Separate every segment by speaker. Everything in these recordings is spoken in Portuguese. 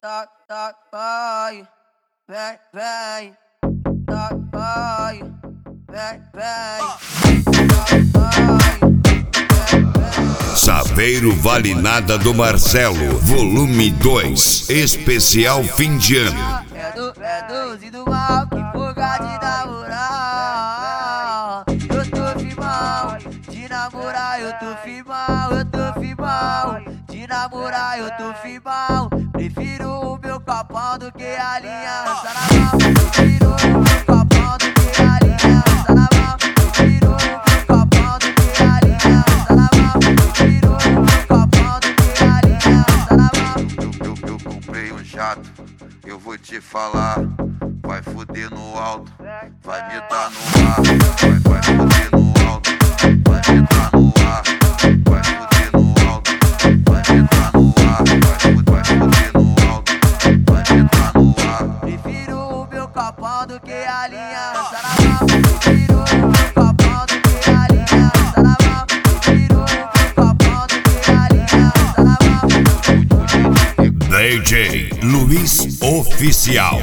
Speaker 1: vai, vem, vai,
Speaker 2: Saveiro Vale Nada do Marcelo, volume 2, especial fim de ano.
Speaker 1: É doze do mal que foga de namorar. Eu tô firmão, de namorar eu tô firmão, eu tô firmão, de namorar eu tô firmão. Prefiro o meu copão do que a aliança na mão. Prefiro o meu copão do que a aliança na mão. Prefiro o meu copão do que a aliança na mão. Prefiro o meu copão do que a aliança na mão.
Speaker 3: Eu comprei um jato, eu vou te falar. Vai foder no alto, vai me dar no ar. Vai foder no alto, vai me dar no ar. Vai foder no alto, vai me dar no ar. Vai foder no alto, vai me dar no ar.
Speaker 1: Prefiro o meu copão do que a aliança na mão. Prefiro o meu copão do que a aliança na mão. Prefiro o meu copão do que a aliança na mão.
Speaker 2: DJ Luiz Oficial.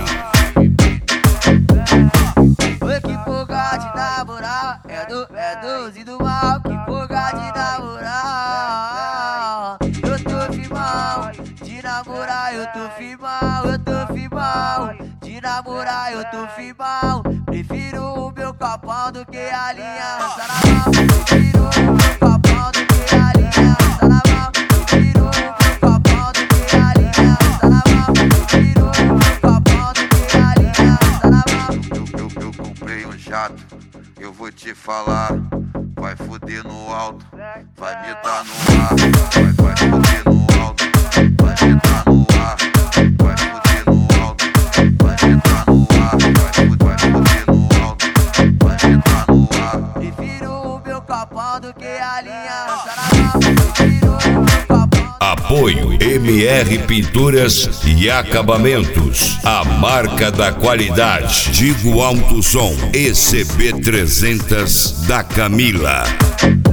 Speaker 1: Oi, que foga de namorar, é doze do mal, que foga de namorar. Eu tô firmão, de namorar eu tô firmão, eu tô firmão, de namorar eu tô firmão. Prefiro o meu copão do que a aliança na mão. Prefiro o meu copão do que a aliança na mão. Prefiro o meu copão do que a aliança na mão. Prefiro o meu copão do que a aliança na mão.
Speaker 3: Eu comprei um jato, eu vou te falar. Vai foder no alto, vai me dar no ar. Vai foder no alto, vai me dar no ar. Vai foder no alto, vai me dar no ar. Vai foder no alto, vai me dar no ar.
Speaker 1: Prefiro o meu copão do que a aliança na mão. Prefiro o meu copão.
Speaker 2: Apoio MR Pinturas e Acabamentos, a marca da qualidade. Digo Alto Som ECB 300 da Camila.